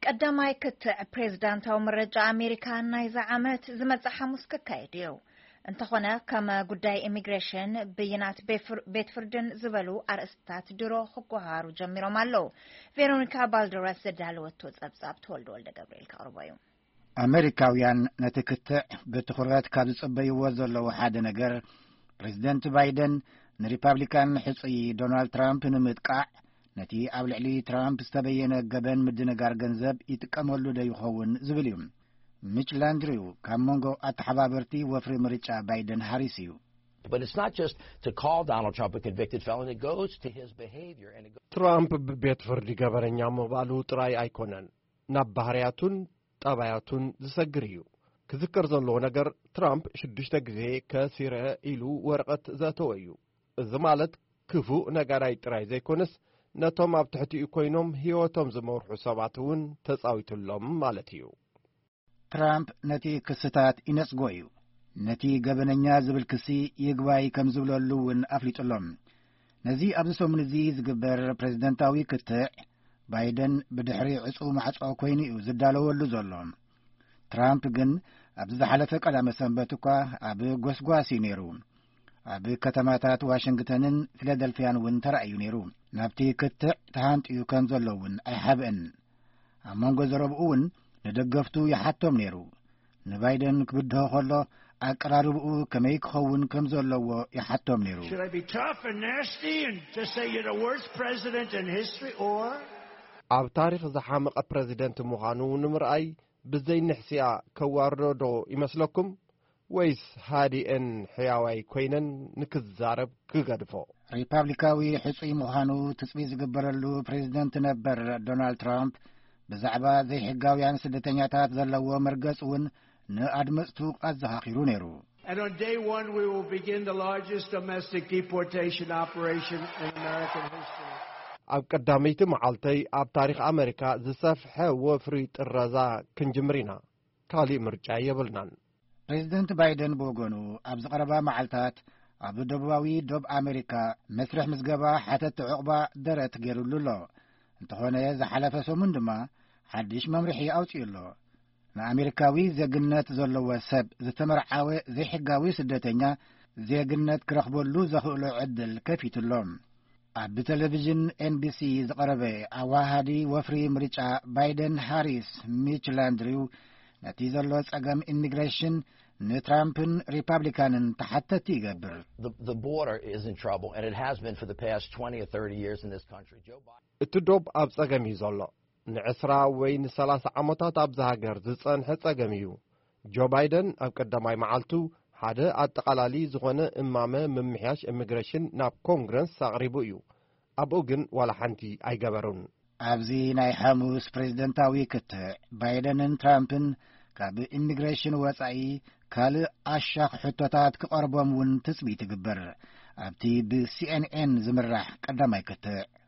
ቀዳማይ ክትዕ ፕሬዝዳንታዊ ምርጫ ኣሜሪካ ናይ ዝዓመት ዝመጽእ ሐሙስ ክካየድዩ እንተኾነ ከመ ጉዳይ ኢሚግሬሽን ብይናት ቤት ፍርድን ዝበሉ ኣርእስታት ድሮ ክጓሃሩ ጀሚሮም ኣለዉ። ቬሮኒካ ባልደራስ ዘዳለወቶ ጸብጻብ ተወልደ ወልደ ገብርኤል ካቅርበዩ። ኣሜሪካውያን ነቲ ክትዕ ብትኹረት ካብ ዝጽበይዎ ዘለዉ ሓደ ነገር ፕሬዚደንት ባይደን ንሪፐብሊካን ሕጹይ ዶናልድ ትራምፕ ንምጥቃዕ ነቲ ኣብ ልዕሊ ትራምፕ ዝተበየነ ገበን ምድንጋር ገንዘብ ይጥቀመሉ ዶ ይኸውን ዝብል እዩ። ሚች ላንድሪው ካብ መንጎ ኣተሓባበርቲ ወፍሪ ምርጫ ባይደን ሃሪስ እዩ። But it's not just to call Donald Trump a convicted felon. It goes to his behavior. And ትራምፕ ብቤት ፍርዲ ገበረኛ ምባሉ ጥራይ ኣይኮነን ናብ ባህርያቱን ጠባያቱን ዝሰግር እዩ። ክዝከር ዘለዎ ነገር ትራምፕ 6 ግዜ ከሲረ ኢሉ ወረቐት ዘእተወ እዩ። እዚ ማለት ክፉእ ነጋራይ ጥራይ ዘይኮነስ ነቶም ኣብ ትሕቲኡ ኮይኖም ህይወቶም ዝመርሑ ሰባት እውን ተጻዊቱሎም ማለት እዩ። ትራምፕ ነቲ ክስታት ይነጽጎ እዩ። ነቲ ገበነኛ ዝብል ክሲ ይግባይ ከም ዝብለሉ እውን ኣፍሊጡሎም። ነዚ ኣብዚ ሰሙን እዚ ዝግበር ፕሬዝደንታዊ ክትዕ ባይደን ብድሕሪ ዕጹው ማዕጾ ኮይኑ እዩ ዝዳለወሉ ዘሎ። ትራምፕ ግን ኣብ ዝሓለፈ ቀዳመ ሰንበት እኳ ኣብ ጎስጓሲ ነይሩ። ኣብ ከተማታት ዋሽንግተንን ፊላደልፊያን እውን ተራእዩ ነይሩ። ናብቲ ክትዕ ተሃንጥዩ ከም ዘሎ እውን ኣይሓብአን። ኣብ መንጎ ዘረብኡ እውን ንደገፍቱ ይሓቶም ነይሩ። ንባይደን ክብድሆ ከሎ ኣቀራርብኡ ከመይ ክኸውን ከም ዘለዎ ይሓቶም ነይሩ። ኣብ ታሪኽ ዝሓመቐ ፕሬዚደንት ምዃኑ ንምርኣይ ብዘይንሕስያ ከዋርዶ ይመስለኩም ወይስ ሃዲአን ሕያዋይ ኮይነን ንክዛረብ ክገድፎ? ሪፐብሊካዊ ሕጹይ ምዃኑ ትጽቢት ዝግበረሉ ፕሬዚደንት ነበር ዶናልድ ትራምፕ ብዛዕባ ዘይሕጋውያን ስደተኛታት ዘለዎ መርገጽ እውን ንኣድመጽቱ ኣዘኻኺሩ ነይሩ። And on day one, we will begin the largest domestic deportation operation in American history. ኣብ ቀዳመይቲ መዓልተይ ኣብ ታሪኽ ኣሜሪካ ዝሰፍሐ ወፍሪ ጥረዛ ክንጅምር ኢና። ካሊእ ምርጫ የብልናን። ፕሬዚደንት ባይደን ብወገኑ ኣብ ዝቐረባ መዓልታት ኣብ ደቡባዊ ዶብ ኣሜሪካ መስርሕ ምዝገባ ሓተት ዕቑባ ደረት ገይሩሉ ኣሎ። እንተኾነ ዝሓለፈ ሰሙን ድማ ሓድሽ መምርሒ ኣውፂኡ ኣሎ። ንኣሜሪካዊ ዜግነት ዘለዎ ሰብ ዝተመርዓወ ዘይሕጋዊ ስደተኛ ዜግነት ክረኽበሉ ዘኽእሎ ዕድል ከፊትሎም። ኣብ ቴሌቪዥን ኤንቢሲ ዝቐረበ ኣዋሃዲ ወፍሪ ምርጫ ባይደን ሃሪስ ሚች ላንድሪው ነቲ ዘሎ ጸገም ኢሚግሬሽን ንትራምፕን ሪፐብሊካንን ተሓተቲ ይገብር። The border is in trouble, and it has been for the past 20 or 30 years in this country. Joe Biden. እቲ ዶብ ኣብ ጸገም እዩ ዘሎ ን10 ወይ ን30 ዓመታት ኣብ ዝሃገር ዝጸንሐ ጸገም እዩ። ጆ ባይደን ኣብ ቀዳማይ መዓልቱ ሓደ ኣጠቓላሊ ዝኾነ እማመ ምምሕያሽ ኢሚግሬሽን ናብ ኮንግረስ ኣቕሪቡ እዩ። ኣብኡ ግን ዋላ ሓንቲ ኣይገበሩን። ኣብዚ ናይ ሐሙስ ፕሬዝደንታዊ ክትዕ ባይደንን ትራምፕን ካብ ኢሚግሬሽን ወጻኢ ካልእ ኣሻኽ ሕቶታት ክቐርቦም እውን ትጽቢት ይግበር። ኣብቲ ብሲኤንኤን ዝምራሕ ቀዳማይ ክትዕ